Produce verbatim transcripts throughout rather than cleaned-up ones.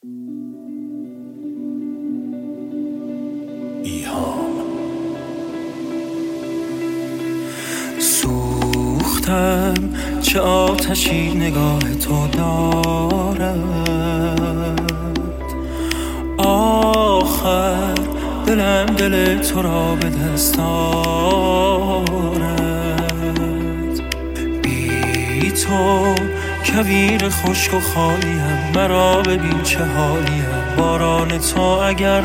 ایهام سوختم، چه آتشی نگاه تو دارد. آخر دلم دل تو را به دست آرد. بی تو کویر خشک و خالیم، مرا ببین چه حالیم. باران تو اگر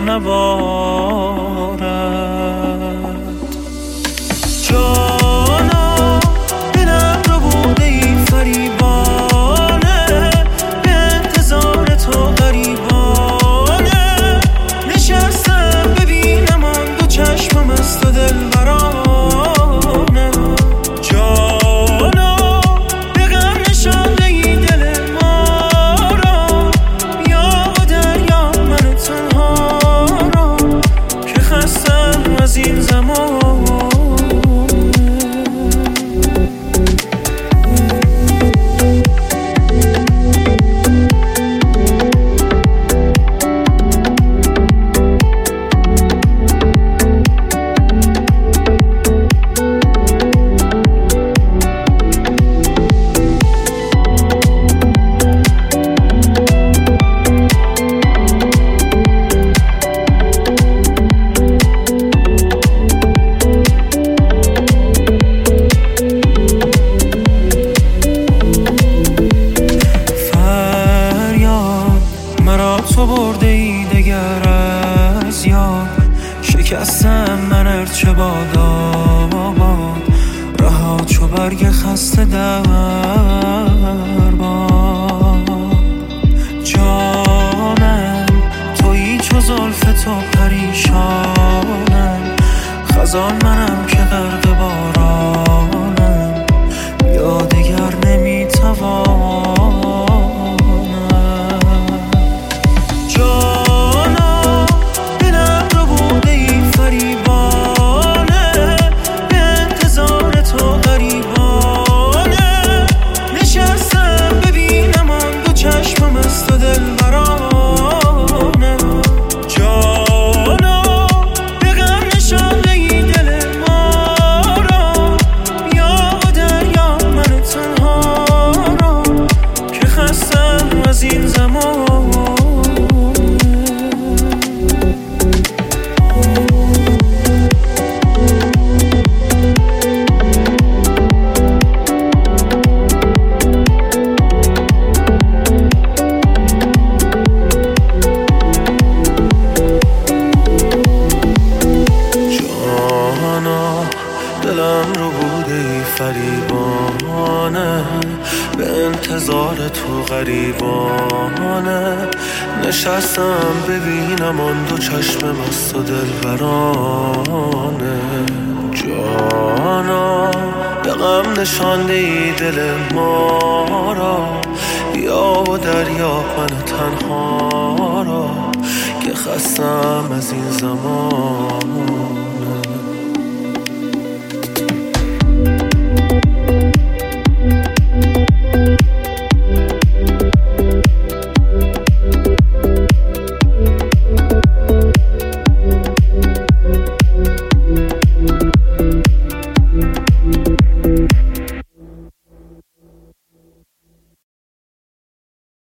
نبارد، جانا دلم رو بوده ای فریبانه، به انتظار تو غریبانه. نشستم ببینم آن دو چشمم است و دل برانه. جانا به غم نشانده ای دل ما را، یا دریا من تنها را، که خستم از این زمان. تو برده ای دگر از یاد، شکستم من ارچه باد آباد. رها چو برگ خسته در باد. جانم تویی چو زلف تو پریشانم، خزان منم که غرق بارانم، یا دگر نمیتوانم. دلم رو بوده ای فریبانه، به انتظار تو غریبانه. نشستم ببینم آن دو چشم مست و دلبرانه. جانا به غم نشانده ای دل ما را، یا و دریا من تنها را، که خستم از این زمان.